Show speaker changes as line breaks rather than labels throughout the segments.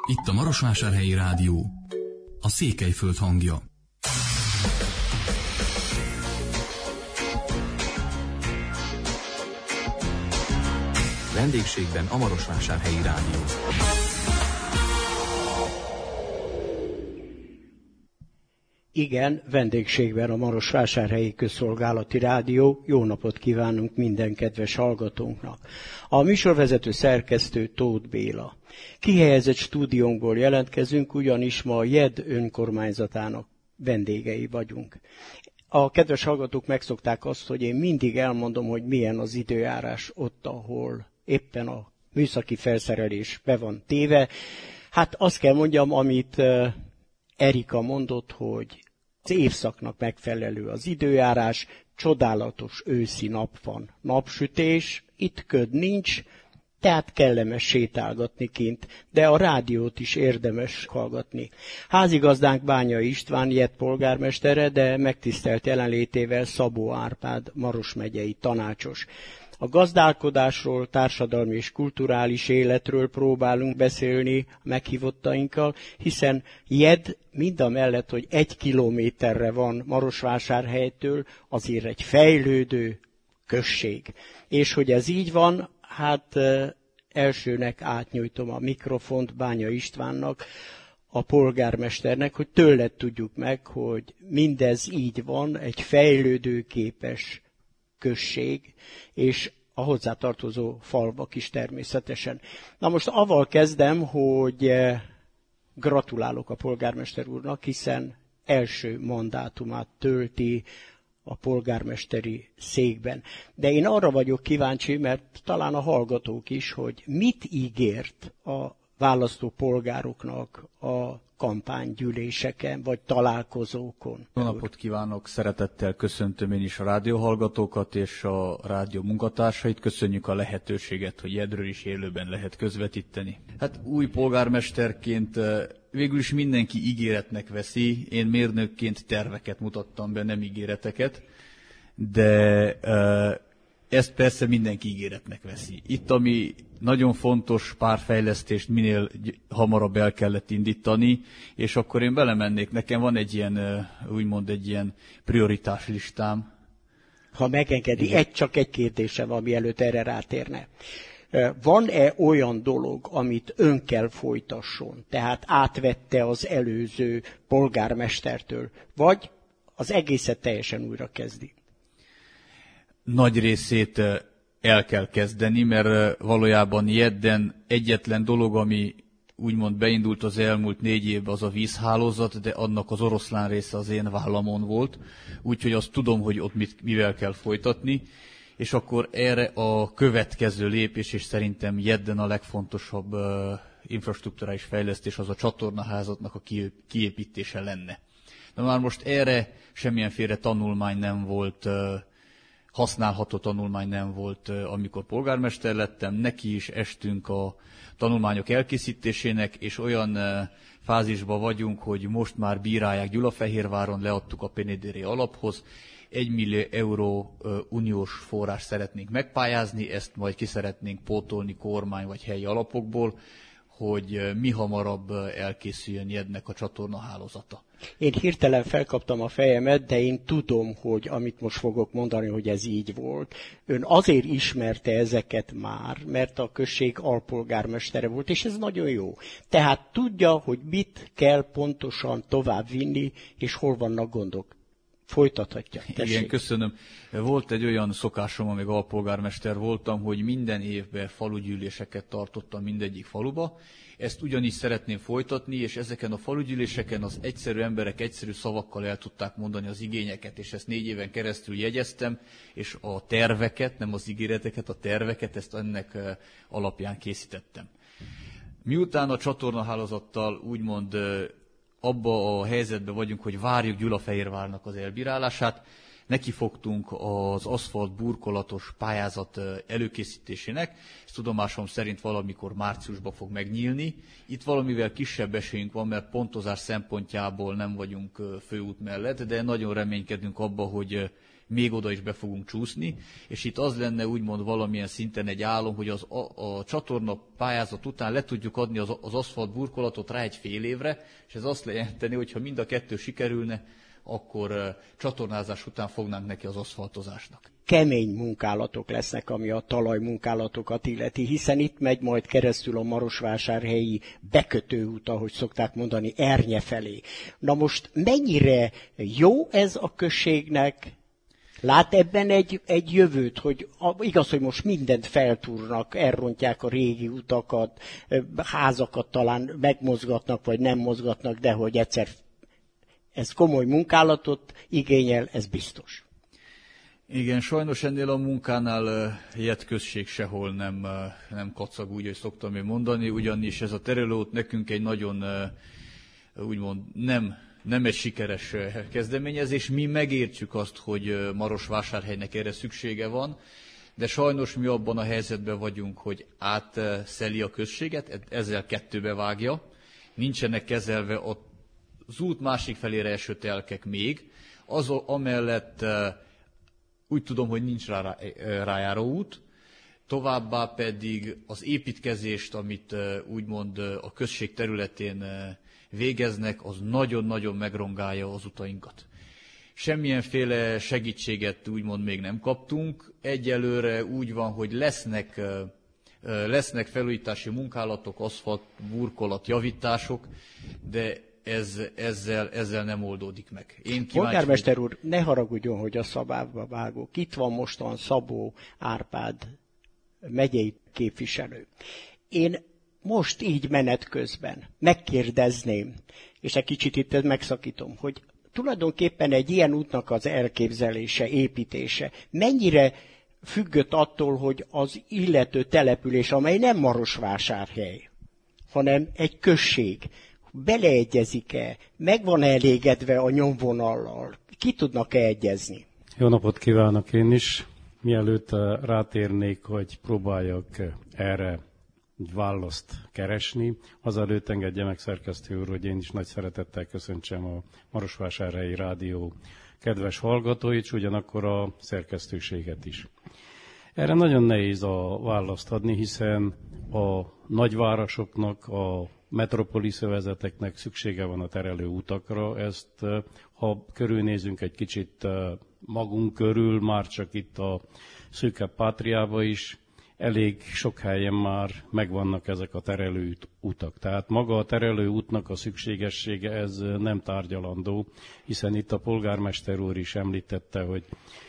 Itt a Marosvásárhelyi Rádió, a Székelyföld hangja. Vendégségben a Marosvásárhelyi Rádió.
Igen, vendégségben a Marosvásárhelyi Közszolgálati Rádió. Jó napot kívánunk minden kedves hallgatónknak. A műsorvezető szerkesztő Tóth Béla. Kihelyezett stúdiónkból jelentkezünk, ugyanis ma a JED önkormányzatának vendégei vagyunk. A kedves hallgatók megszokták azt, hogy én mindig elmondom, hogy milyen az időjárás ott, ahol éppen a műszaki felszerelés be van téve. Hát azt kell mondjam, amit Erika mondott, hogy az évszaknak megfelelő az időjárás, csodálatos őszi nap van, napsütés, itt köd nincs, tehát kellemes sétálgatni kint, de a rádiót is érdemes hallgatni. Házigazdánk Bányai István, JED polgármestere, de megtisztelt jelenlétével Szabó Árpád, Maros megyei tanácsos. A gazdálkodásról, társadalmi és kulturális életről próbálunk beszélni meghívottainkkal, hiszen JED mindamellett, hogy 1 kilométerre van Marosvásárhelytől, azért egy fejlődő község. És hogy ez így van, hát elsőnek átnyújtom a mikrofont Bányai Istvánnak, a polgármesternek, hogy tőled tudjuk meg, hogy mindez így van, egy fejlődőképes község, és a hozzátartozó falvak is természetesen. Na most avval kezdem, hogy gratulálok a polgármester úrnak, hiszen első mandátumát tölti a polgármesteri székben. De én arra vagyok kíváncsi, mert talán a hallgatók is, hogy mit ígért a választópolgároknak a kampánygyűléseken, vagy találkozókon.
Jó napot kívánok, szeretettel köszöntöm én is a rádióhallgatókat és a rádió munkatársait. Köszönjük a lehetőséget, hogy JED-ről is élőben lehet közvetíteni. Hát új polgármesterként végül is mindenki ígéretnek veszi. Én mérnökként terveket mutattam be, nem ígéreteket, de ezt persze mindenki ígéretnek veszi. Itt, ami nagyon fontos, pár fejlesztést minél hamarabb el kellett indítani, és akkor én belemennék. Nekem van egy ilyen, úgymond egy ilyen prioritás listám.
Ha megengedi, csak egy kérdése van, mielőtt erre rátérne. Van-e olyan dolog, amit ön kell folytasson, tehát átvette az előző polgármestertől, vagy az egészet teljesen újra kezdi?
Nagy részét el kell kezdeni, mert valójában JED-en egyetlen dolog, ami úgymond beindult az elmúlt 4 évben, az a vízhálózat, de annak az oroszlán része az én vállamon volt, úgyhogy azt tudom, hogy ott mivel kell folytatni, és akkor erre a következő lépés, és szerintem JED-en a legfontosabb infrastrukturális fejlesztés az a csatornaházatnak a kiépítése lenne. De már most erre semmilyenféle tanulmány nem volt, használható tanulmány nem volt, amikor polgármester lettem. Neki is estünk a tanulmányok elkészítésének, és olyan fázisban vagyunk, hogy most már bírálják Gyulafehérváron, leadtuk a PNDR alaphoz. 1 millió euró uniós forrás szeretnénk megpályázni, ezt majd ki szeretnénk pótolni kormány vagy helyi alapokból, hogy mi hamarabb elkészüljön JED-nek a csatornahálózata.
Én hirtelen felkaptam a fejemet, de én tudom, hogy amit most fogok mondani, hogy ez így volt. Ön azért ismerte ezeket már, mert a község alpolgármestere volt, és ez nagyon jó. Tehát tudja, hogy mit kell pontosan továbbvinni, és hol vannak gondok. Folytathatja. Tessék.
Igen, köszönöm. Volt egy olyan szokásom, amíg alpolgármester voltam, hogy minden évben falugyűléseket tartottam mindegyik faluba. Ezt ugyanígy szeretném folytatni, és ezeken a falugyűléseken az egyszerű emberek egyszerű szavakkal el tudták mondani az igényeket, és ezt 4 éven keresztül jegyeztem, és a terveket, nem az ígéreteket, a terveket, ezt ennek alapján készítettem. Miután a csatornahálózattal úgymond abba a helyzetben vagyunk, hogy várjuk Gyulafehérvárnak az elbírálását, nekifogtunk az aszfalt burkolatos pályázat előkészítésének. Ez tudomásom szerint valamikor márciusban fog megnyílni. Itt valamivel kisebb esélyünk van, mert pontozás szempontjából nem vagyunk főút mellett, de nagyon reménykedünk abba, hogy még oda is be fogunk csúszni, és itt az lenne úgymond valamilyen szinten egy álom, hogy a csatorna pályázat után le tudjuk adni az aszfalt burkolatot rá egy fél évre, és ez azt jelenteni, hogy ha mind a kettő sikerülne, akkor csatornázás után fognánk neki az aszfaltozásnak.
Kemény munkálatok lesznek, ami a talajmunkálatokat illeti, hiszen itt megy majd keresztül a marosvásárhelyi bekötőút, ahogy szokták mondani, Ernye felé. Na most mennyire jó ez a községnek? Lát ebben egy jövőt, hogy igaz, hogy most mindent feltúrnak, elrontják a régi utakat, házakat talán megmozgatnak, vagy nem mozgatnak, de hogy egyszer ez komoly munkálatot igényel, ez biztos.
Igen, sajnos ennél a munkánál ilyet község sehol nem kacag, úgy, hogy szoktam én mondani, ugyanis ez a terelőút nekünk egy nagyon, úgymond nem egy sikeres kezdeményezés. Mi megértjük azt, hogy Marosvásárhelynek erre szüksége van, de sajnos mi abban a helyzetben vagyunk, hogy átszeli a községet, ezzel kettőbe vágja, nincsenek kezelve az út másik felére eső telkek még, amellett úgy tudom, hogy nincs rájáró út, továbbá pedig az építkezést, amit úgymond a község területén végeznek, az nagyon-nagyon megrongálja az utainkat. Semmilyenféle segítséget úgymond még nem kaptunk. Egyelőre úgy van, hogy lesznek felújítási munkálatok, aszfalt, burkolat, javítások, de ezzel nem oldódik meg.
Polgármester úr, ne haragudjon, hogy a szabába vágok. Itt van mostan Szabó Árpád megyei képviselő. Én most így menet közben megkérdezném, és egy kicsit itt megszakítom, hogy tulajdonképpen egy ilyen útnak az elképzelése, építése mennyire függött attól, hogy az illető település, amely nem Marosvásárhely, hanem egy község, beleegyezik-e, meg van elégedve a nyomvonallal, ki tudnak-e egyezni?
Jó napot kívánok én is! Mielőtt rátérnék, hogy próbáljak erre egy választ keresni, azelőtt engedje meg szerkesztő úr, hogy én is nagy szeretettel köszöntsem a Marosvásárhelyi Rádió kedves hallgatóit, és ugyanakkor a szerkesztőséget is. Erre nagyon nehéz a választ adni, hiszen a nagyvárosoknak, a metropolisz övezeteknek szüksége van a terelő utakra. Ezt, ha körülnézünk egy kicsit magunk körül, már csak itt a szűkebb Pátriába is, elég sok helyen már megvannak ezek a terelő utak. Tehát maga a terelő útnak a szükségessége, ez nem tárgyalandó, hiszen itt a polgármester úr is említette, hogy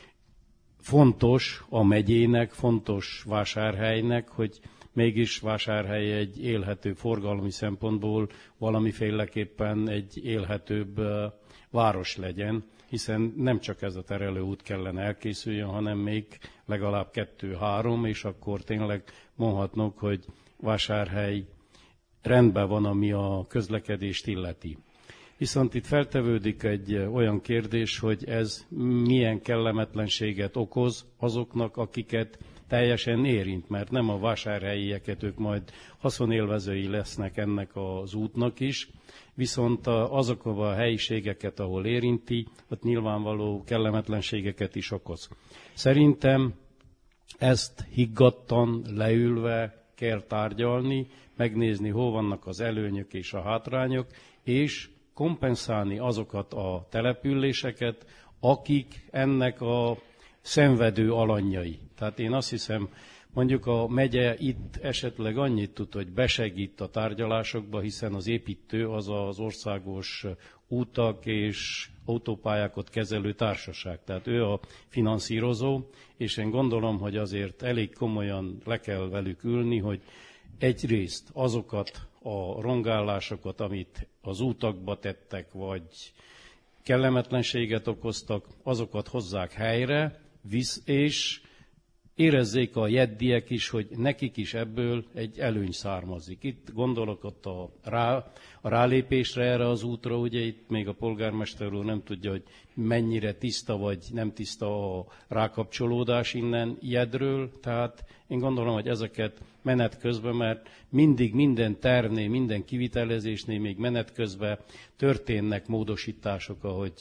fontos a megyének, fontos Vásárhelynek, hogy mégis Vásárhely egy élhető forgalmi szempontból valamiféleképpen egy élhetőbb város legyen, hiszen nem csak ez a terelőút kellene elkészüljön, hanem még legalább 2-3, és akkor tényleg mondhatnunk, hogy Vásárhely rendben van, ami a közlekedést illeti. Viszont itt feltevődik egy olyan kérdés, hogy ez milyen kellemetlenséget okoz azoknak, akiket teljesen érint, mert nem a vásárhelyieket, ők majd haszonélvezői lesznek ennek az útnak is, viszont azok a helyiségeket, ahol érinti, ott nyilvánvaló kellemetlenségeket is okoz. Szerintem ezt higgadtan, leülve kell tárgyalni, megnézni, hol vannak az előnyök és a hátrányok, és kompenzálni azokat a településeket, akik ennek a szenvedő alanyai. Tehát én azt hiszem, mondjuk a megye itt esetleg annyit tud, hogy besegít a tárgyalásokba, hiszen az építő az az országos útak és autópályákat kezelő társaság. Tehát ő a finanszírozó, és én gondolom, hogy azért elég komolyan le kell velük ülni, hogy egyrészt azokat a rongálásokat, amit az útakba tettek, vagy kellemetlenséget okoztak, azokat hozzák helyre, és érezzék a jeddiek is, hogy nekik is ebből egy előny származik. Itt gondolok ott a rálépésre erre az útra, ugye itt még a polgármester úr nem tudja, hogy mennyire tiszta vagy nem tiszta a rákapcsolódás innen jedről, tehát én gondolom, hogy ezeket menet közben, mert mindig minden tervnél, minden kivitelezésnél még menet közben történnek módosítások, ahogy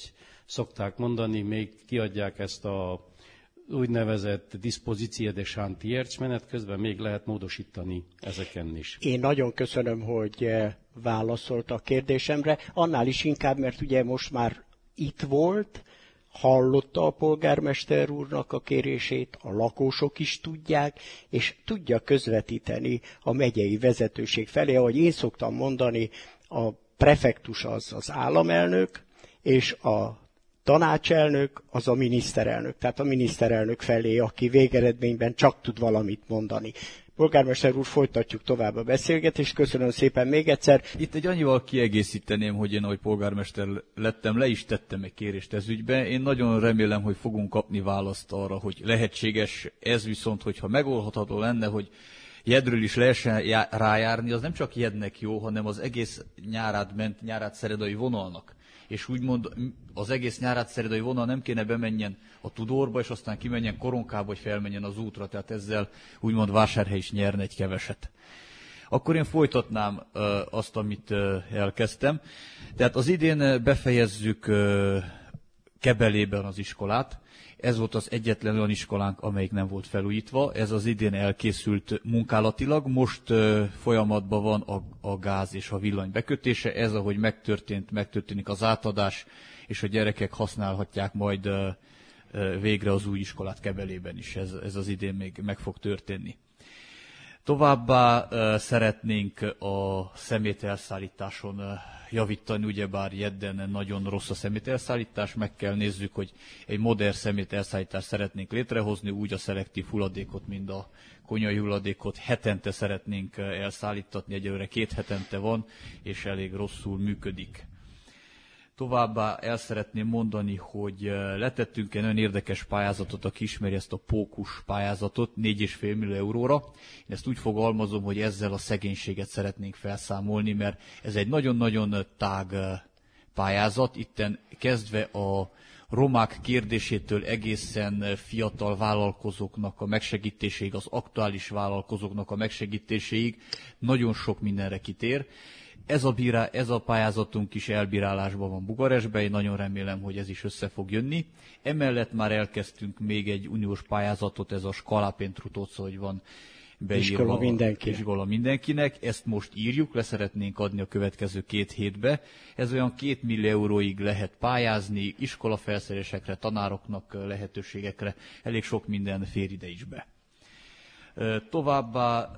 szokták mondani, még kiadják ezt a úgynevezett dispozícia de chantiers, menet közben még lehet módosítani ezeken is.
Én nagyon köszönöm, hogy válaszolt a kérdésemre, annál is inkább, mert ugye most már itt volt, hallotta a polgármester úrnak a kérését, a lakosok is tudják, és tudja közvetíteni a megyei vezetőség felé. Ahogy én szoktam mondani, a prefektus az államelnök, és a tanácselnök az a miniszterelnök. Tehát a miniszterelnök felé, aki végeredményben csak tud valamit mondani. Polgármester úr, folytatjuk tovább a beszélgetést. Köszönöm szépen még egyszer.
Itt egy annyival kiegészíteném, hogy én, ahogy polgármester lettem, le is tettem egy kérést ez ügybe. Én nagyon remélem, hogy fogunk kapni választ arra, hogy lehetséges ez, viszont hogyha megoldható lenne, hogy Jedről is lehessen rájárni, az nem csak Jednek jó, hanem az egész Nyárádszeredai vonalnak. És úgymond az egész Nyárádszeredai vonal nem kéne bemenjen a Tudorba, és aztán kimenjen Koronkába, hogy felmenjen az útra, tehát ezzel úgymond Vásárhely is nyerne egy keveset. Akkor én folytatnám azt, amit elkezdtem. Tehát az idén befejezzük Kebelében az iskolát. Ez volt az egyetlen olyan iskolánk, amelyik nem volt felújítva. Ez az idén elkészült munkálatilag. Most folyamatban van a gáz és a villany bekötése. Ez, ahogy megtörténik az átadás, és a gyerekek használhatják majd végre az új iskolát Kebelében is. Ez az idén még meg fog történni. Továbbá szeretnénk a szemételszállításon javítani, ugyebár Jedden nagyon rossz a szemételszállítás, meg kell nézzük, hogy egy modern szemételszállítást szeretnénk létrehozni, úgy a szelektív hulladékot, mint a konyhai hulladékot hetente szeretnénk elszállítatni, egyelőre 2 hetente van, és elég rosszul működik. Továbbá el szeretném mondani, hogy letettünk egy nagyon érdekes pályázatot, aki ismeri ezt a pókus pályázatot, 4,5 millió euróra. Én ezt úgy fogalmazom, hogy ezzel a szegénységet szeretnénk felszámolni, mert ez egy nagyon-nagyon tág pályázat. Itten kezdve a romák kérdésétől egészen fiatal vállalkozóknak a megsegítéséig, az aktuális vállalkozóknak a megsegítéséig nagyon sok mindenre kitér. Ez a pályázatunk is elbírálásban van Bukarestben, én nagyon remélem, hogy ez is össze fog jönni. Emellett már elkezdtünk még egy uniós pályázatot, ez a Skala pentru toți, hogy van beírva iskola mindenkinek. Ezt most írjuk, le szeretnénk adni a következő 2 hétbe. Ez olyan 2 millió euróig lehet pályázni, iskolafelszerelésekre, tanároknak lehetőségekre, elég sok minden fér ide is be. Továbbá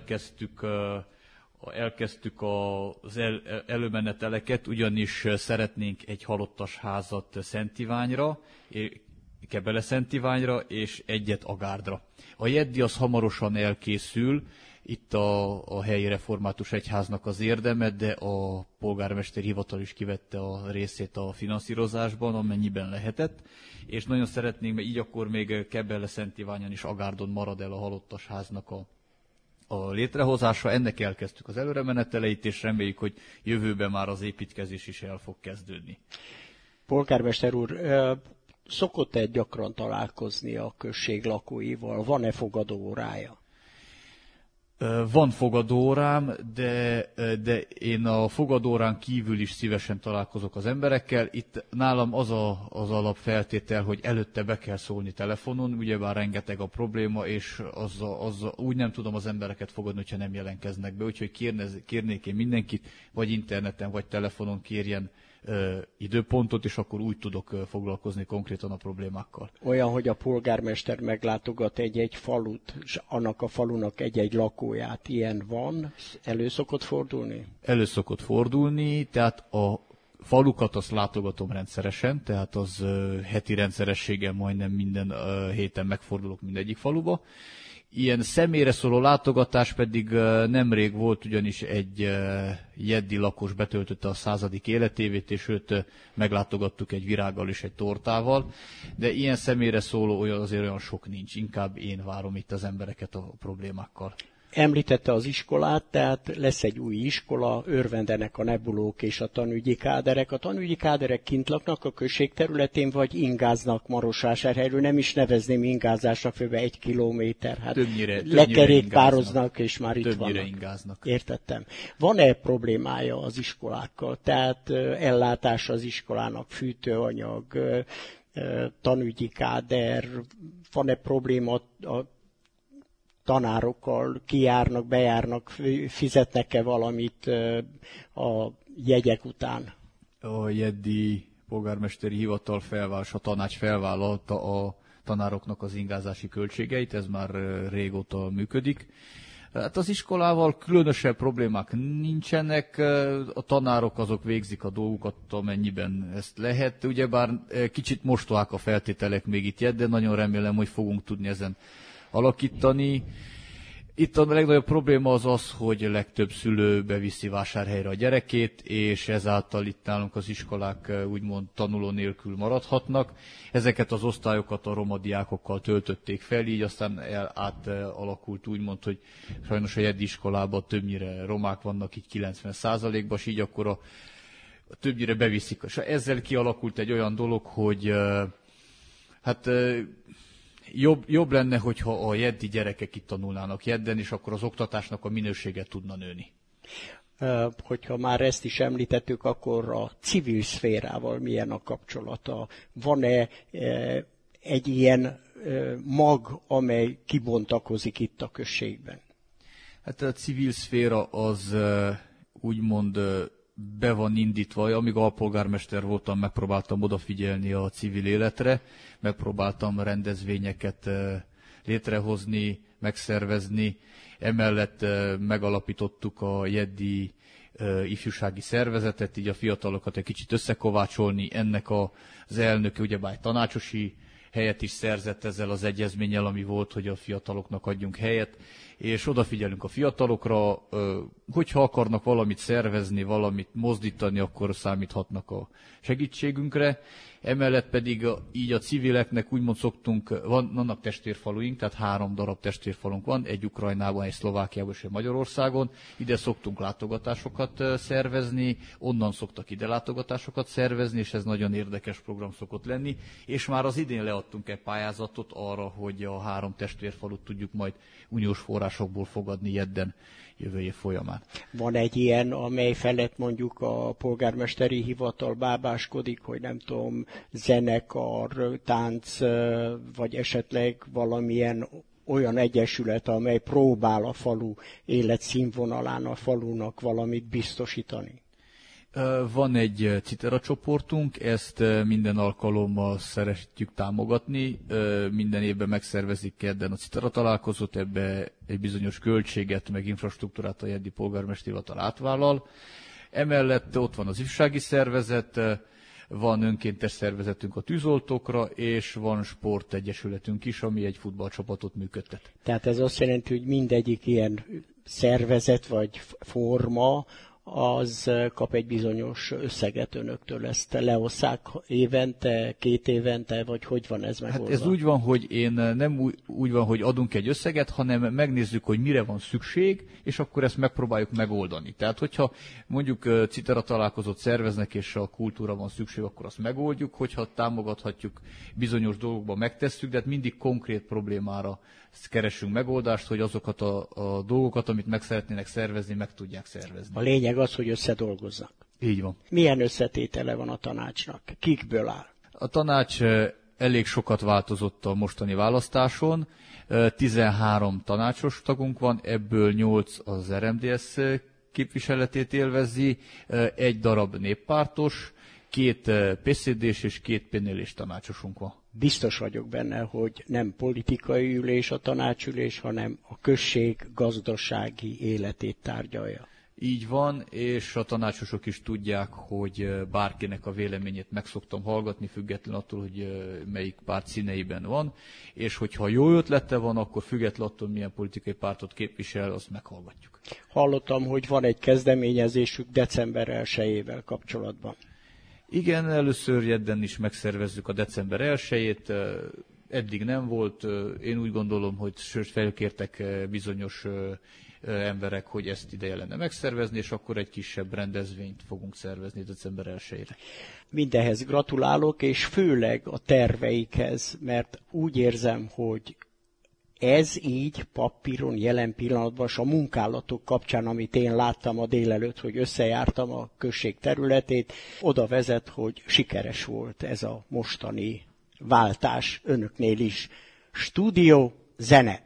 elkezdtük az előmeneteleket, ugyanis szeretnénk egy halottas házat Szent Iványra, Kebele Szent Iványra, és egyet Agárdra. A jeddi az hamarosan elkészül, itt a helyi református egyháznak az érdeme, de a polgármesteri hivatal is kivette a részét a finanszírozásban, amennyiben lehetett, és nagyon szeretnénk, mert így akkor még Kebele Szent Iványon és Agárdon marad el a halottas háznak a létrehozása. Ennek elkezdtük az előremeneteleit, és reméljük, hogy jövőben már az építkezés is el fog kezdődni.
Polgármester úr, szokott-e gyakran találkozni a község lakóival? Van-e fogadóórája?
Van fogadóórám, de én a fogadóórán kívül is szívesen találkozok az emberekkel. Itt nálam az alapfeltétel, hogy előtte be kell szólni telefonon, ugyebár rengeteg a probléma, és úgy nem tudom az embereket fogadni, hogyha nem jelentkeznek be. Úgyhogy kérnék én mindenkit, vagy interneten, vagy telefonon kérjen időpontot, és akkor úgy tudok foglalkozni konkrétan a problémákkal.
Olyan, hogy a polgármester meglátogat egy-egy falut, és annak a falunak egy-egy lakóját. Ilyen van? Elő szokott fordulni?
Elő szokott fordulni, tehát a falukat azt látogatom rendszeresen, tehát az heti rendszerességgel majdnem minden héten megfordulok mindegyik faluba. Ilyen személyre szóló látogatás pedig nemrég volt, ugyanis egy jeddi lakos betöltötte a 100. életévét, és őt meglátogattuk egy virággal és egy tortával, de ilyen személyre szóló azért olyan sok nincs, inkább én várom itt az embereket a problémákkal.
Említette az iskolát, tehát lesz egy új iskola, örvendenek a nebulók és a tanügyi káderek. A tanügyi káderek kint laknak a község területén, vagy ingáznak Marosvásárhelyről, nem is nevezném ingázásnak, főleg 1 kilométer. Hát
többnyire
lekerékpároznak, és már itt
többnyire
vannak.
Ingáznak.
Értettem. Van-e problémája az iskolákkal? Tehát ellátás az iskolának, fűtőanyag, tanügyi káder, van-e probléma a tanárokkal, kijárnak, bejárnak, fizetnek-e valamit a jegyek után?
A jeddi polgármesteri hivatal a tanács felvállalta a tanároknak az ingázási költségeit, ez már régóta működik. Hát az iskolával különösebb problémák nincsenek, a tanárok azok végzik a dolgukat, amennyiben ezt lehet. Ugyebár kicsit mostohák a feltételek még itt, de nagyon remélem, hogy fogunk tudni ezen alakítani. Itt a legnagyobb probléma az, hogy legtöbb szülő beviszi Vásárhelyre a gyerekét, és ezáltal itt nálunk az iskolák úgymond tanuló nélkül maradhatnak. Ezeket az osztályokat a roma diákokkal töltötték fel, így aztán átalakult úgymond, hogy sajnos a jeddi iskolában többnyire romák vannak, így 90%-ban, és így akkor többnyire beviszik. És ezzel kialakult egy olyan dolog, hogy jobb lenne, hogyha a jeddi gyerekek itt tanulnának jedden, és akkor az oktatásnak a minősége tudna nőni.
Hogyha már ezt is említettük, akkor a civil szférával milyen a kapcsolata? Van-e egy ilyen mag, amely kibontakozik itt a községben?
Hát a civil szféra az úgymond be van indítva. Amíg alpolgármester voltam, megpróbáltam odafigyelni a civil életre, megpróbáltam rendezvényeket létrehozni, megszervezni. Emellett megalapítottuk a jeddi ifjúsági szervezetet, így a fiatalokat egy kicsit összekovácsolni. Ennek az elnöke ugyebár tanácsosi helyet is szerzett ezzel az egyezménnyel, ami volt, hogy a fiataloknak adjunk helyet, és odafigyelünk a fiatalokra, hogyha akarnak valamit szervezni, valamit mozdítani, akkor számíthatnak a segítségünkre. Emellett pedig így a civileknek úgymond vannak testvérfaluink, tehát 3 darab testvérfalunk van, egy Ukrajnában, egy Szlovákiában és egy Magyarországon. Ide szoktunk látogatásokat szervezni, onnan szoktak ide látogatásokat szervezni, és ez nagyon érdekes program szokott lenni. És már az idén leadtunk egy pályázatot arra, hogy a 3 testvérfalut tudjuk majd uniós forrásokból fogadni jedden jövő év folyamán.
Van egy ilyen, amely felett mondjuk a polgármesteri hivatal bábáskodik, hogy nem tudom, zenekar, tánc, vagy esetleg valamilyen olyan egyesület, amely próbál a falu életszínvonalán a falunak valamit biztosítani?
Van egy Citera csoportunk, ezt minden alkalommal szeretjük támogatni. Minden évben megszervezik kedden a Citera találkozót, ebbe egy bizonyos költséget, meg infrastruktúrát a jeddi polgármesteri hivatal átvállal. Emellett ott van az ifjúsági szervezet, van önkéntes szervezetünk a tűzoltókra, és van sportegyesületünk is, ami egy futballcsapatot működtet.
Tehát ez azt jelenti, hogy mindegyik ilyen szervezet vagy forma, az kap egy bizonyos összeget önöktől. Ezt leosszák évente, 2 évente, vagy hogy van ez megoldva?
Hát ez úgy van, hogy nem úgy van, hogy adunk egy összeget, hanem megnézzük, hogy mire van szükség, és akkor ezt megpróbáljuk megoldani. Tehát, hogyha mondjuk Citera találkozót szerveznek, és a kultúra van szükség, akkor azt megoldjuk, hogyha támogathatjuk, bizonyos dolgokban megtesszük, de hát mindig konkrét problémára keresünk megoldást, hogy azokat a dolgokat, amit meg szeretnének szervezni, meg tudják szervezni.
A lényeg az, hogy összedolgoznak.
Így van.
Milyen összetétele van a tanácsnak? Kikből áll?
A tanács elég sokat változott a mostani választáson. 13 tanácsos tagunk van, ebből 8 az RMDSZ képviseletét élvezi, 1 darab néppártos, 2 PSZD-s és 2 PNL-s tanácsosunk van.
Biztos vagyok benne, hogy nem politikai ülés a tanácsülés, hanem a község gazdasági életét tárgyalja.
Így van, és a tanácsosok is tudják, hogy bárkinek a véleményét meg szoktam hallgatni, független attól, hogy melyik párt színeiben van, és hogyha jó ötlete van, akkor független attól, milyen politikai pártot képvisel, azt meghallgatjuk.
Hallottam, hogy van egy kezdeményezésük december 1-ével kapcsolatban.
Igen, először jedden is megszervezzük a december 1-ét, eddig nem volt. Én úgy gondolom, hogy felkértek bizonyos emberek, hogy ezt ideje lenne megszervezni, és akkor egy kisebb rendezvényt fogunk szervezni december 1-ére.
Mindenhez gratulálok, és főleg a terveikhez, mert úgy érzem, hogy ez így papíron jelen pillanatban, és a munkálatok kapcsán, amit én láttam a délelőtt, hogy összejártam a község területét, oda vezet, hogy sikeres volt ez a mostani váltás önöknél is. Stúdió, zene.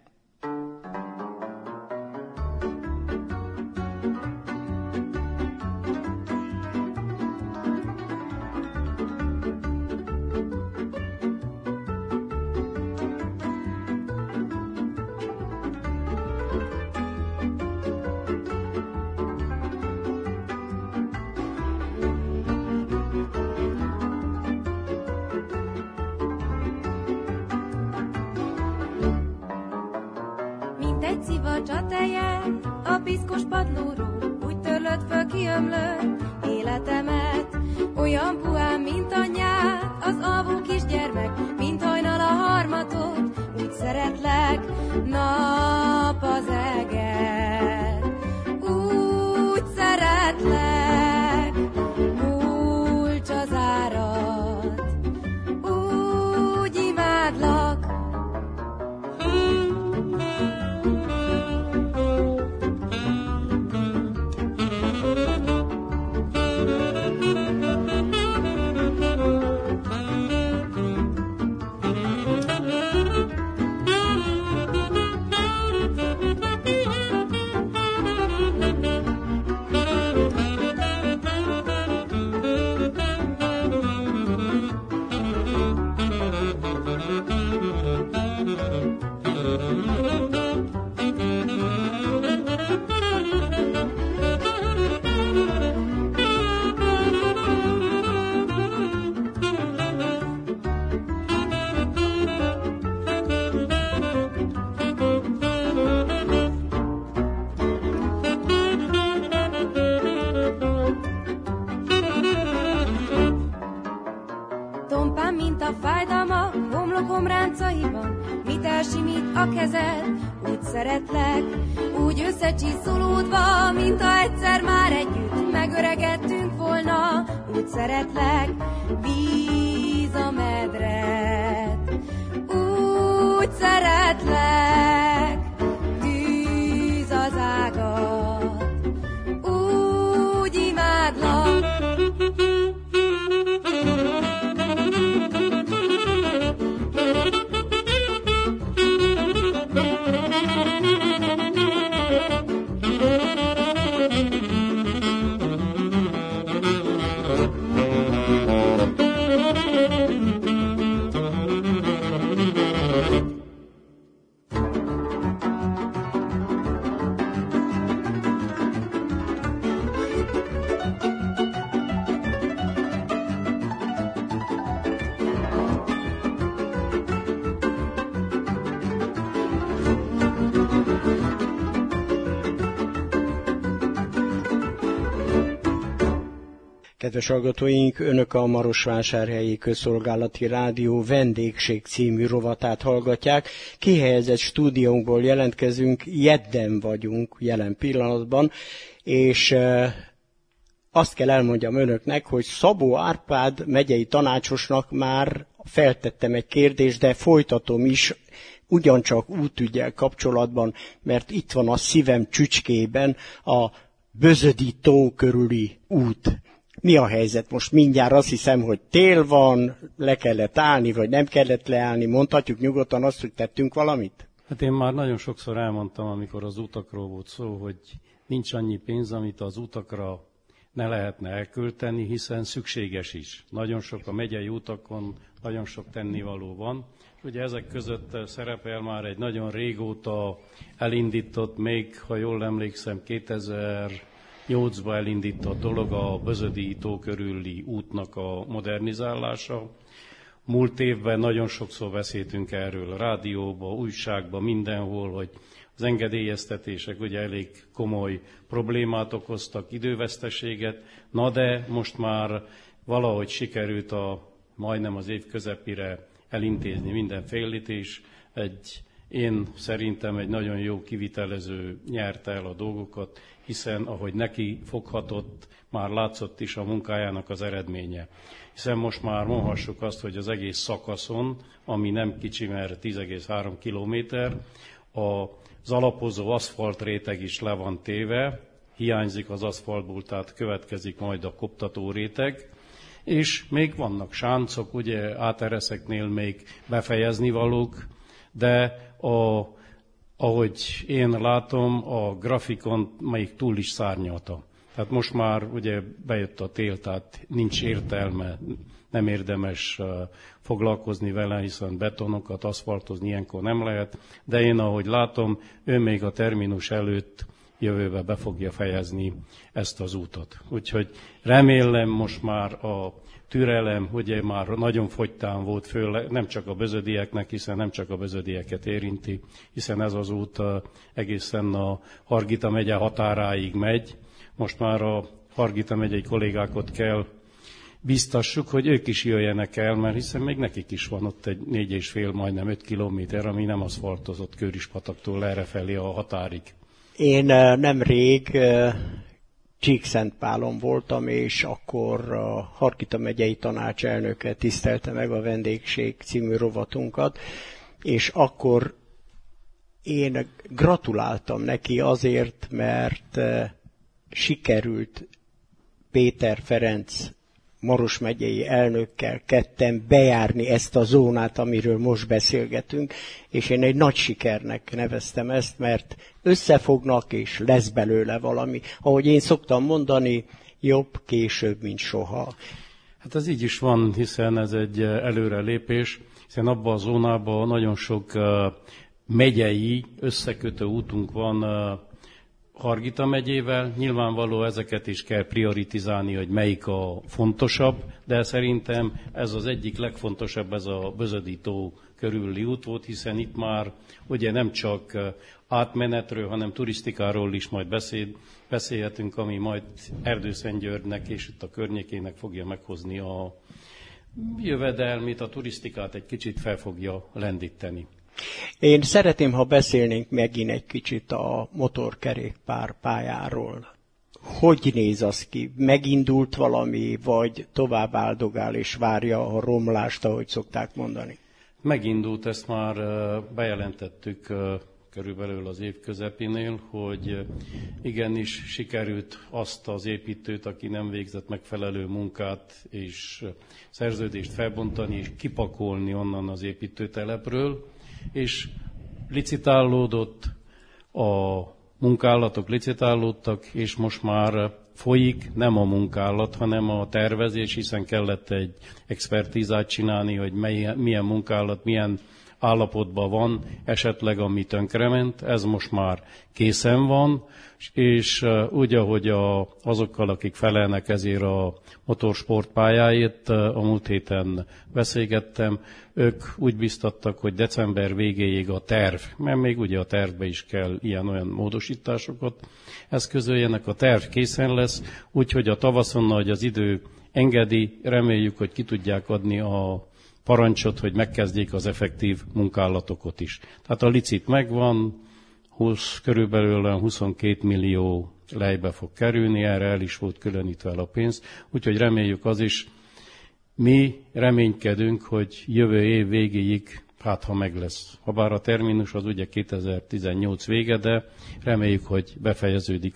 Összecsiszolódva, mint ha egyszer már együtt megöregettünk volna, úgy szeretlek, víz a medret, úgy szeretlek, tűz az ágat, úgy imádlak.
Kedves hallgatóink, Önök a Marosvásárhelyi Közszolgálati Rádió Vendégség című rovatát hallgatják. Kihelyezett stúdiónkból jelentkezünk, Jedden vagyunk jelen pillanatban, és azt kell elmondjam Önöknek, hogy Szabó Árpád megyei tanácsosnak már feltettem egy kérdést, de folytatom is, ugyancsak útüggyel kapcsolatban, mert itt van a szívem csücskében a Bözödi tó körüli út. Mi a helyzet most? Mindjárt azt hiszem, hogy tél van, le kellett állni, vagy nem kellett leállni. Mondhatjuk nyugodtan azt, hogy tettünk valamit?
Hát én már nagyon sokszor elmondtam, amikor az utakról volt szó, hogy nincs annyi pénz, amit az utakra ne lehetne elkölteni, hiszen szükséges is. Nagyon sok a megyei utakon, nagyon sok tennivaló van. Ugye ezek között szerepel már egy nagyon régóta elindított, még ha jól emlékszem, 2008-ban elindított dolog a Bözödi tó körüli útnak a modernizálása. Múlt évben nagyon sokszor beszéltünk erről a rádióban, újságban, mindenhol, hogy az engedélyeztetések ugye elég komoly problémát okoztak, időveszteséget, de most már valahogy sikerült majdnem az év közepére elintézni minden féllét, és egy Én szerintem egy nagyon jó kivitelező nyerte el a dolgokat, hiszen ahogy neki foghatott, már látszott is a munkájának az eredménye. Hiszen most már mondhassuk azt, hogy az egész szakaszon, ami nem kicsi, mert 10,3 kilométer, az alapozó aszfaltréteg is le van téve, hiányzik az aszfaltból, tehát következik majd a koptató réteg, és még vannak sáncok, ugye átereszeknél még befejezni valók, de ahogy én látom, a grafikon még túl is szárnyalta. Tehát most már ugye bejött a tél, tehát nincs értelme, nem érdemes foglalkozni vele, hiszen betonokat aszfaltozni ilyenkor nem lehet, de én ahogy látom, ő még a terminus előtt jövőbe be fogja fejezni ezt az útot. Úgyhogy remélem most már a türelem, ugye már nagyon fogytán volt, főleg nem csak a bözödieknek, hiszen nem csak a bözödieket érinti, hiszen ez az út egészen a Hargita megye határáig megy. Most már a Hargita megyei kollégákat kell biztassuk, hogy ők is jöjjenek el, mert hiszen még nekik is van ott egy 4,5, majdnem 5 kilométer, ami nem aszfaltozott Kőrispataktól errefelé a határig.
Én nemrég Csíkszentpálon voltam, és akkor a Hargita megyei tanács elnöke tisztelte meg a Vendégség című rovatunkat, és akkor én gratuláltam neki azért, mert sikerült Péter Ferenc Maros megyei elnökkel ketten bejárni ezt a zónát, amiről most beszélgetünk, és én egy nagy sikernek neveztem ezt, mert összefognak, és lesz belőle valami. Ahogy én szoktam mondani, jobb később, mint soha.
Hát ez így is van, hiszen ez egy előrelépés, hiszen abban a zónában nagyon sok megyei összekötő útunk van Hargita megyével. Nyilvánvaló ezeket is kell prioritizálni, hogy melyik a fontosabb, de szerintem ez az egyik legfontosabb, ez a Bözödi-tó körüli út volt, hiszen itt már ugye nem csak átmenetről, hanem turisztikáról is majd beszélhetünk, ami majd Erdőszentgyörgynek és itt a környékének fogja meghozni a jövedelmét, a turisztikát egy kicsit fel fogja lendíteni.
Én szeretném, ha beszélnénk megint egy kicsit a motorkerékpár pályáról. Hogy néz az ki? Megindult valami, vagy tovább áldogál és várja a romlást, ahogy szokták mondani?
Megindult, ezt már bejelentettük körülbelül az év közepénél, hogy igenis sikerült azt az építőt, aki nem végzett megfelelő munkát és szerződést felbontani és kipakolni onnan az építőtelepről, és licitálódott, a munkálatok licitálódtak, és most már folyik nem a munkálat, hanem a tervezés, hiszen kellett egy expertízát csinálni, hogy milyen munkálat, milyen állapotban van, esetleg ami tönkrement, ez most már készen van, és úgy, ahogy azokkal, akik felelnek ezért a motorsport pályáért, a múlt héten beszélgettem, ők úgy biztattak, hogy december végéig a terv, mert még ugye a tervbe is kell ilyen-olyan módosításokat eszközöljenek, a terv készen lesz, úgyhogy a tavaszon, hogy az idő engedi, reméljük, hogy ki tudják adni a parancsot, hogy megkezdjék az effektív munkálatokat is. Tehát a licit megvan, körülbelül 22 millió lejbe fog kerülni, erre el is volt különítve a pénz, úgyhogy reméljük az is. Mi reménykedünk, hogy jövő év végéig, hát ha meg lesz. Habár a terminus az ugye 2018 vége, de reméljük, hogy befejeződik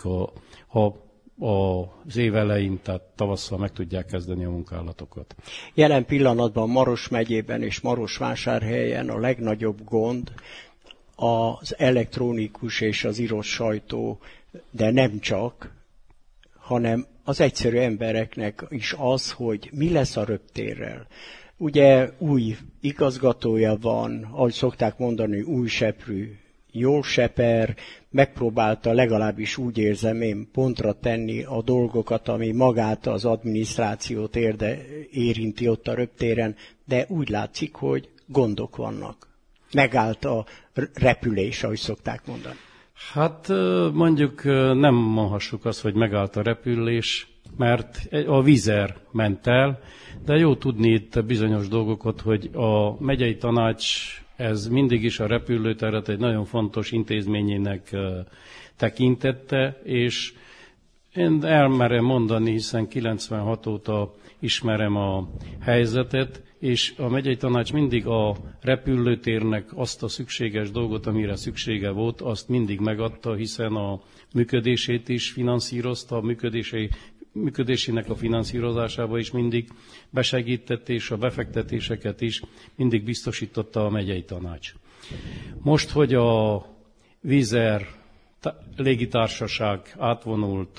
az év elején, tehát tavasszal meg tudják kezdeni a munkálatokat.
Jelen pillanatban Maros megyében és Marosvásárhelyen a legnagyobb gond az elektronikus és az írott sajtó, de nem csak, hanem az egyszerű embereknek is az, hogy mi lesz a röptérrel. Ugye új igazgatója van, ahogy szokták mondani, új seprű, jól seper, megpróbálta, legalábbis úgy érzem én, pontra tenni a dolgokat, ami magát az adminisztrációt érinti ott a röptéren, de úgy látszik, hogy gondok vannak. Megállt a repülés, ahogy szokták mondani.
Hát mondjuk nem mondhassuk azt, hogy megállt a repülés, mert a vízer ment el, de jó tudni itt bizonyos dolgokat, hogy a megyei tanács Ez mindig is a repülőteret egy nagyon fontos intézményének tekintette, és én elmerem mondani, hiszen 96 óta ismerem a helyzetet, és a megyei tanács mindig a repülőtérnek azt a szükséges dolgot, amire szüksége volt, azt mindig megadta, hiszen a működését is finanszírozta, a működésének a finanszírozásába is mindig besegített, és a befektetéseket is mindig biztosította a megyei tanács. Most, hogy a Wizz Air légitársaság átvonult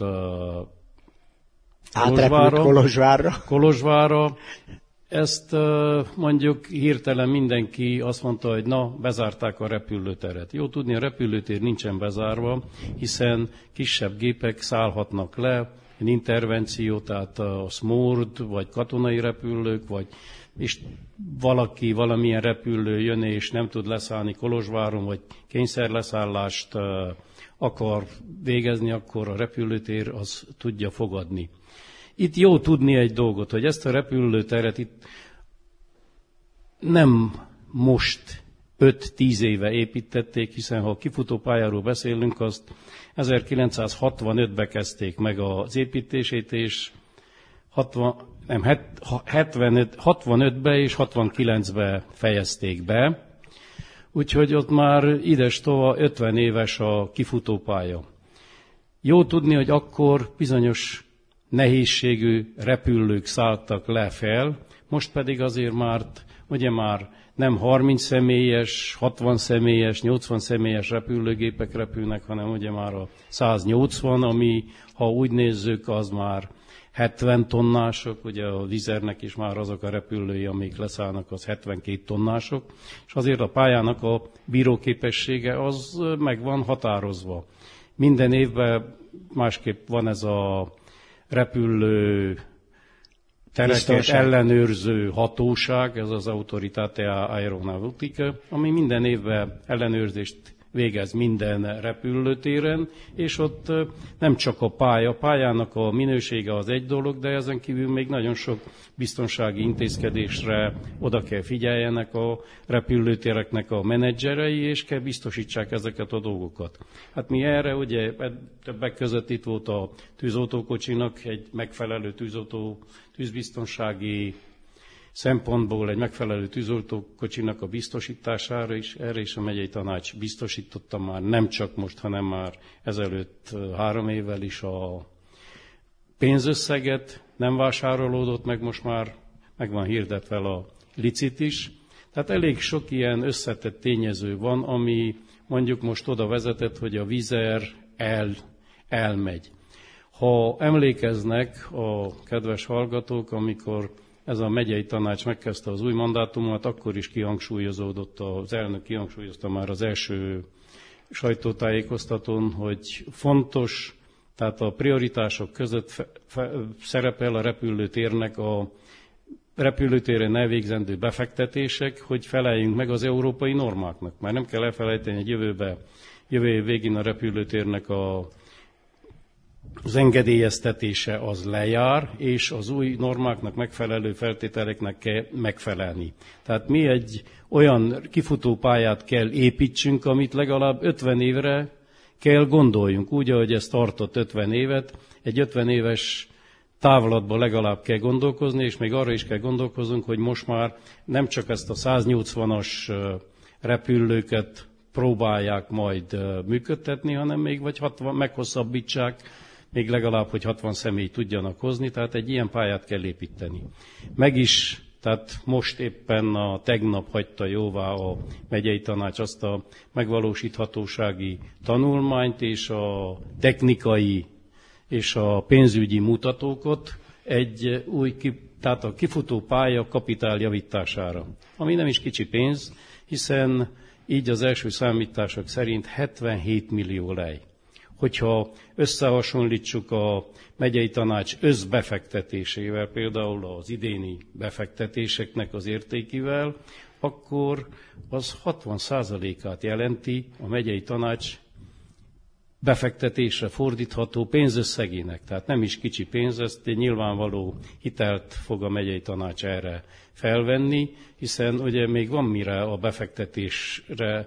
Kolozsvárra, ezt mondjuk hirtelen mindenki azt mondta, hogy na, bezárták a repülőteret. Jó tudni, a repülőtér nincsen bezárva, hiszen kisebb gépek szállhatnak le, egy intervenció, tehát a SMORD, vagy katonai repülők, és valaki, valamilyen repülő jön és nem tud leszállni Kolozsváron, vagy kényszerleszállást akar végezni, akkor a repülőtér az tudja fogadni. Itt jó tudni egy dolgot, hogy ezt a repülőteret itt nem most 5-10 éve építették, hiszen ha a kifutópályáról beszélünk, azt 1965-ben kezdték meg az építését, és 65-ben és 69-ben fejezték be. Úgyhogy ott már idestova 50 éves a kifutópálya. Jó tudni, hogy akkor bizonyos nehézségű repülők szálltak le fel, most pedig azért már nem 30 személyes, 60 személyes, 80 személyes repülőgépek repülnek, hanem ugye már a 180, ami, ha úgy nézzük, az már 70 tonnások, ugye a Wizz Airnek is már azok a repülői, amik leszállnak, az 72 tonnások, és azért a pályának a bíróképessége az meg van határozva. Minden évben másképp van ez a repülő tereket ellenőrző hatóság, ez az Autoritate Aeronautica, ami minden évben ellenőrzést végez minden repülőtéren, és ott nem csak a pályának a minősége az egy dolog, de ezen kívül még nagyon sok biztonsági intézkedésre oda kell figyeljenek a repülőtéreknek a menedzserei, és kell biztosítsák ezeket a dolgokat. Hát mi erre, ugye többek között itt volt a tűzoltókocsinak egy megfelelő tűzbiztonsági szempontból egy megfelelő tűzoltókocsinak a biztosítására is, erre is a megyei tanács biztosította már nem csak most, hanem már ezelőtt 3 évvel is a pénzösszeget, nem vásárolódott meg, most már meg van hirdetve a licit is. Tehát elég sok ilyen összetett tényező van, ami mondjuk most oda vezetett, hogy a Wizz Air elmegy. Ha emlékeznek a kedves hallgatók, amikor ez a megyei tanács megkezdte az új mandátumot, akkor is kihangsúlyozódott, az elnök kihangsúlyozta már az első sajtótájékoztatón, hogy fontos, tehát a prioritások között szerepel a repülőtéren elvégzendő befektetések, hogy feleljünk meg az európai normáknak. Már nem kell elfelejteni, hogy jövő év végén a repülőtérnek az engedélyeztetése az lejár, és az új normáknak megfelelő feltételeknek kell megfelelni. Tehát mi egy olyan kifutópályát kell építsünk, amit legalább 50 évre kell gondoljunk. Úgy, ahogy ez tartott 50 évet, egy 50 éves távlatban legalább kell gondolkozni, és még arra is kell gondolkoznunk, hogy most már nem csak ezt a 180-as repülőket próbálják majd működtetni, hanem még vagy 60 meghosszabbítsák, még legalább, hogy 60 személy tudjanak hozni, tehát egy ilyen pályát kell építeni. Tehát most éppen tegnap hagyta jóvá a megyei tanács azt a megvalósíthatósági tanulmányt és a technikai és a pénzügyi mutatókat egy új, tehát a kifutó pálya kapitál javítására, ami nem is kicsi pénz, hiszen így az első számítások szerint 77 millió lej. Hogyha összehasonlítsuk a megyei tanács összbefektetésével, például az idéni befektetéseknek az értékével, akkor az 60%-át jelenti a megyei tanács befektetésre fordítható pénzösszegének. Tehát nem is kicsi pénz, ezt egy nyilvánvaló hitelt fog a megyei tanács erre felvenni, hiszen ugye még van mire a befektetésre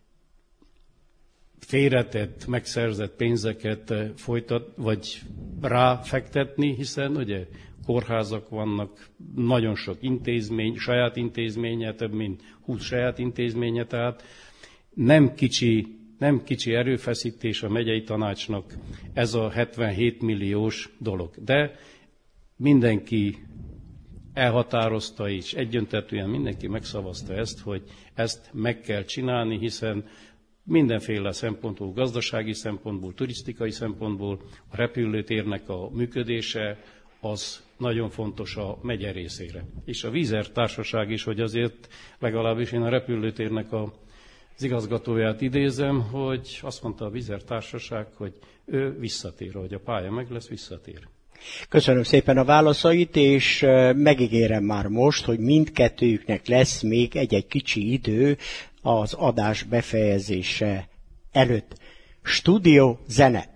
félretett, megszerzett pénzeket vagy ráfektetni, hiszen ugye kórházak vannak, nagyon sok intézmény, saját intézménye, több mint 20 saját intézménye, tehát nem kicsi erőfeszítés a megyei tanácsnak ez a 77 milliós dolog. De mindenki elhatározta és egyöntetően mindenki megszavazta ezt, hogy ezt meg kell csinálni, hiszen mindenféle szempontból, gazdasági szempontból, turisztikai szempontból a repülőtérnek a működése az nagyon fontos a megye részére. És a Vízer Társaság is, hogy azért legalábbis én a repülőtérnek az igazgatóját idézem, hogy azt mondta a Vízer Társaság, hogy ő visszatér, hogy a pálya meg lesz, visszatér.
Köszönöm szépen a válaszait, és megígérem már most, hogy mindkettőjüknek lesz még egy kicsi idő az adás befejezése előtt. Stúdió zene.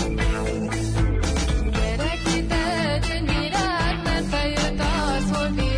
Gyere ki, te, gyönyörű, mert bejött az, hogy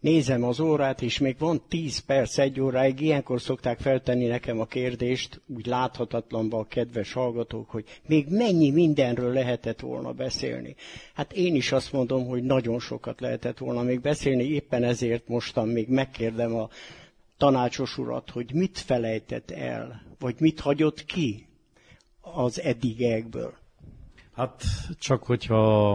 Nézem az órát, és még van 10 perc, 1 óráig. Ilyenkor szokták feltenni nekem a kérdést, úgy láthatatlanban a kedves hallgatók, hogy még mennyi mindenről lehetett volna beszélni. Hát én is azt mondom, hogy nagyon sokat lehetett volna még beszélni, éppen ezért mostan még megkérdem a tanácsos urat, hogy mit felejtett el, vagy mit hagyott ki az eddigiekből.
Hát csak hogyha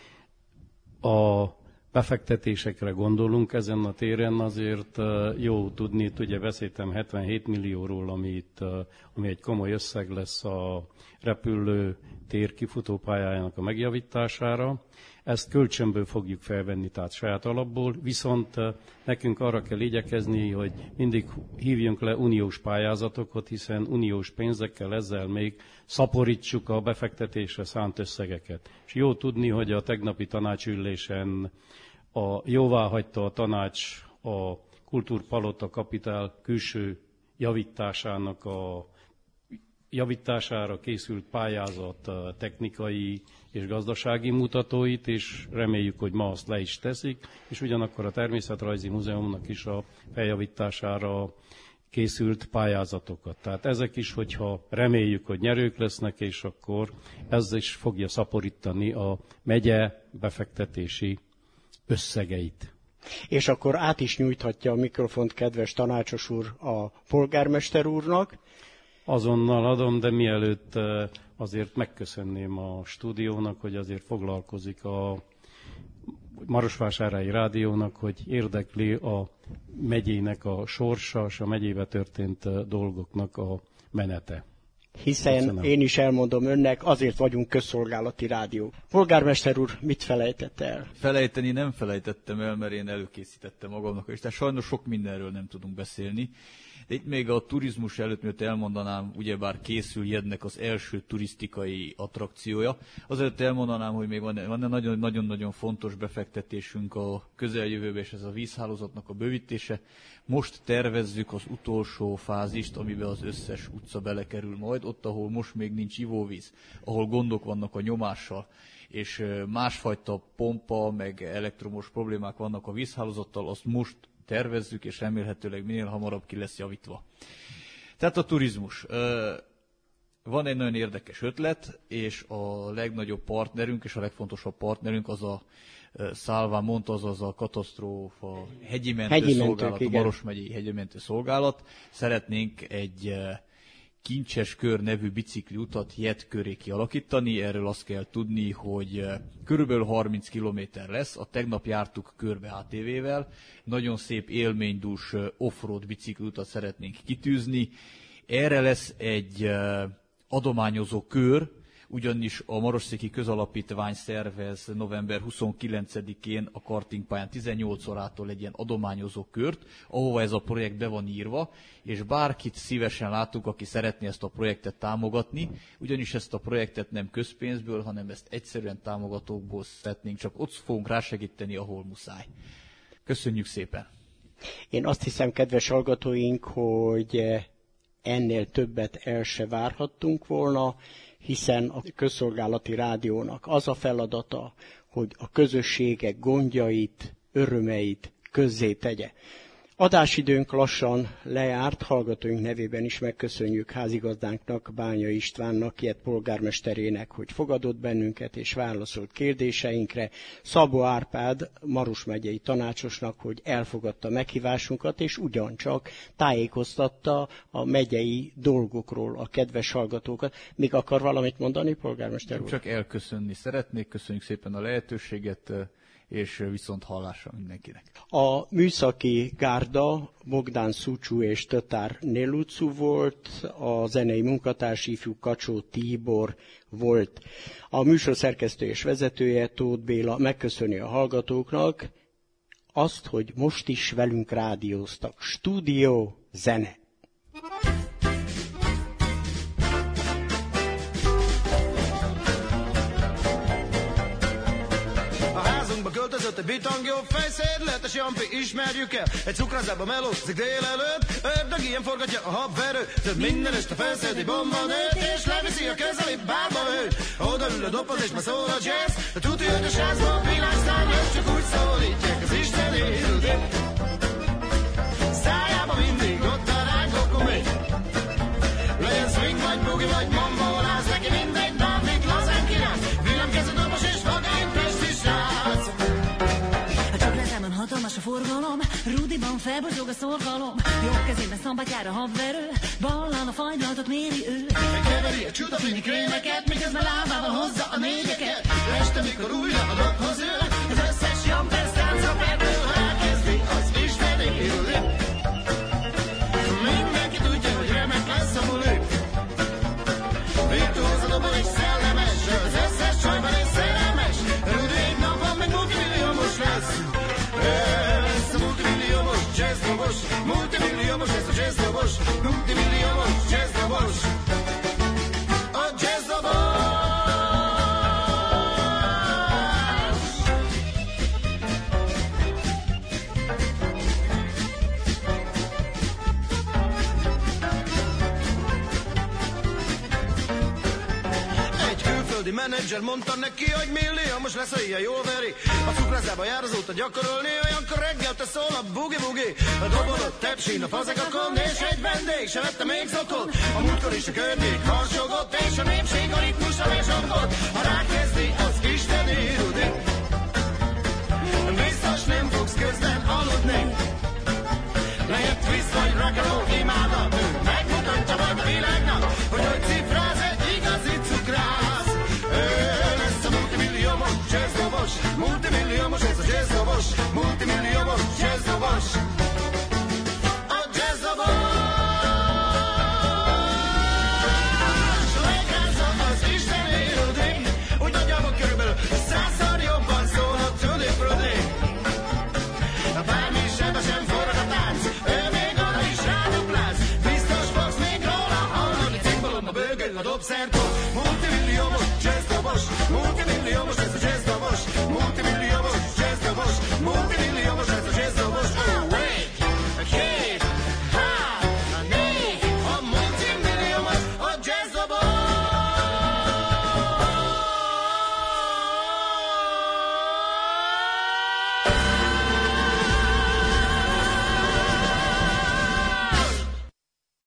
a befektetésekre gondolunk ezen a téren, azért jó tudni, ugye beszéltem 77 millióról, ami egy komoly összeg lesz a repülőtér kifutópályájának a megjavítására. Ezt kölcsönből fogjuk felvenni, tehát saját alapból, viszont nekünk arra kell igyekezni, hogy mindig hívjunk le uniós pályázatokat, hiszen uniós pénzekkel ezzel még szaporítsuk a befektetésre szánt összegeket. És jó tudni, hogy a tegnapi tanácsülésen jóvá hagyta a tanács a Kultúrpalota Kapitál külső javítására készült pályázat technikai és gazdasági mutatóit, és reméljük, hogy ma azt le is teszik, és ugyanakkor a Természetrajzi Múzeumnak is a feljavítására készült pályázatokat. Tehát ezek is, hogyha reméljük, hogy nyerők lesznek, és akkor ez is fogja szaporítani a megye befektetési összegeit.
És akkor át is nyújthatja a mikrofont, kedves tanácsos úr, a polgármester úrnak.
Azonnal adom, de mielőtt azért megköszönném a stúdiónak, hogy azért foglalkozik a Marosvásárhelyi Rádiónak, hogy érdekli a megyének a sorsa, és a megyébe történt dolgoknak a menete.
Hiszen köszönöm. Én is elmondom önnek, azért vagyunk közszolgálati rádió. Polgármester úr, mit felejtett el?
Felejteni nem felejtettem el, mert én előkészítettem magamnak, és tehát sajnos sok mindenről nem tudunk beszélni. De itt még a turizmus előtt, miatt elmondanám, ugyebár készül Jednek az első turisztikai attrakciója. Azért elmondanám, hogy még van nagyon-nagyon fontos befektetésünk a közeljövőben, és ez a vízhálózatnak a bővítése. Most tervezzük az utolsó fázist, amiben az összes utca belekerül majd, ott, ahol most még nincs ivóvíz, ahol gondok vannak a nyomással, és másfajta pompa, meg elektromos problémák vannak a vízhálózattal, azt most tervezzük, és remélhetőleg minél hamarabb ki lesz javítva. Tehát a turizmus. Van egy nagyon érdekes ötlet, és a legnagyobb partnerünk, és a legfontosabb partnerünk az a Szálván mondta, azaz a katasztrófa hegyimentő szolgálat, a Maros megyei hegyimentő szolgálat. Szeretnénk egy Kincses kör nevű bicikliutat Jed köré kialakítani. Erről azt kell tudni, hogy körülbelül 30 kilométer lesz. A tegnap jártuk körbe ATV-vel. Nagyon szép élménydús off-road bicikliutat szeretnénk kitűzni. Erre lesz egy adományozó kör, ugyanis a Marosszéki Közalapítvány szervez november 29-én a kartingpályán 18 órától egy ilyen adományozó kört, ahova ez a projekt be van írva, és bárkit szívesen látunk, aki szeretné ezt a projektet támogatni, ugyanis ezt a projektet nem közpénzből, hanem ezt egyszerűen támogatókból szeretnénk, csak ott fogunk rásegíteni, ahol muszáj. Köszönjük szépen!
Én azt hiszem, kedves hallgatóink, hogy ennél többet el se várhattunk volna, hiszen a közszolgálati rádiónak az a feladata, hogy a közösségek gondjait, örömeit közzé tegye. Adásidőnk lassan lejárt, hallgatóink nevében is megköszönjük házigazdánknak, Bánya Istvánnak, Jed polgármesterének, hogy fogadott bennünket és válaszolt kérdéseinkre, Szabó Árpád, Maros megyei tanácsosnak, hogy elfogadta meghívásunkat, és ugyancsak tájékoztatta a megyei dolgokról a kedves hallgatókat. Még akar valamit mondani, polgármester úr?
Csak elköszönni szeretnék, köszönjük szépen a lehetőséget, és viszont hallásra mindenkinek.
A műszaki gárda Bogdán Szucsú és Tatár Nélucu volt, a zenei munkatárs ifjú Kacsó Tibor volt. A műsor szerkesztő és vezetője Tóth Béla megköszöni a hallgatóknak azt, hogy most is velünk rádióztak. Stúdió, zene.
Költözött egy bitang, jó fejszédletes jampi, ismerjük el. Egy cukrászdába melózik délelőtt, ördög ilyen forgatja a habverő. Több minden este felszedi bombanőt, és leviszi a közeli bárba őt. Oda ül a doboz, és már szól a jazz, a tuti ötös házban világsztár, csak úgy szólítják az isteni időt.
Rudiban felbozog a szorgalom, jobb kezében szambatjára habverő, ballal a fajnaltot méri ő.
Keveri a csutafényi krémeket, miközben lábával hozza a négyeket. Este, mikor újra a dokhoz ül, az összes jobber szánca felből, ha elkezdi az Isten élő. Mindenki tudja, hogy remek lesz a buli. Virtuóz a dobol és szellemes, az összes csajban és szerelmes. Rudi egy napon meg multimilliómos lesz. Ez a multimilliómos jazzdobos, multimilliómos ez a jazzdobos, multimilliómos jazzdobos. A jazzdobos! Menedzser mondta neki, hogy milliómos lesz, ha ilyen jól veri. A cukrászdába jár azóta gyakorolni, olyankor reggelte szól a bugi-bugi. A dobolott tepsin a fazekakon, és egy vendég se vette még zokon. A múltkor is a környék harsogott, és a népség a ritmusra vésogott. Ha rákezdi az isteni Rudi, biztos nem fogsz közben aludni. Lehet twist vagy rock'n'roll imádat, megmutatja majd a világnak, hogy cifráz egy igazi cukrász. Jazzdobos, multimilliómos ez a jazzdobos, multimilliómos jazzdobos. A jazzdobos! Legrázza az Isten Rudi, úgy nagyjából körülbelül 100-szor jobban szól a Rudi. Bármi sebesen forrad a tánc, ő még arra is rádupláz. Biztos fogsz még róla hallani, cimbolom a bőgő a dobszertól. Multimilliómos jazzdobos, multimilliómos ez a jazzdobos, multimilliómos jazzdobos, multimilliómos.